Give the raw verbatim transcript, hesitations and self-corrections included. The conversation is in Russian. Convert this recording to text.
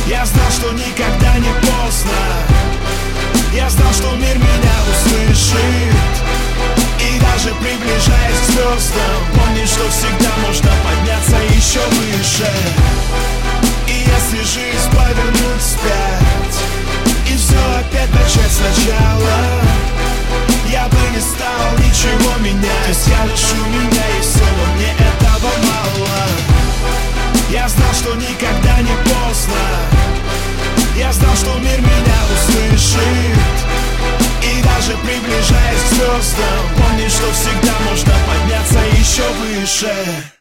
Я знал, что никогда не поздно. Я знал, что мир меня услышит. И даже приближаясь к звездам, помни, что всегда можно подняться еще выше. И если жизнь повернуть вспять и все опять начать сначала, я бы не стал ничего менять. Я лишь у меня есть все, но мне этого мало. Я знал, что никогда не поздно. Я знал, что мир меня услышит. И даже приближаясь к звездам, помни, что всегда можно подняться еще выше.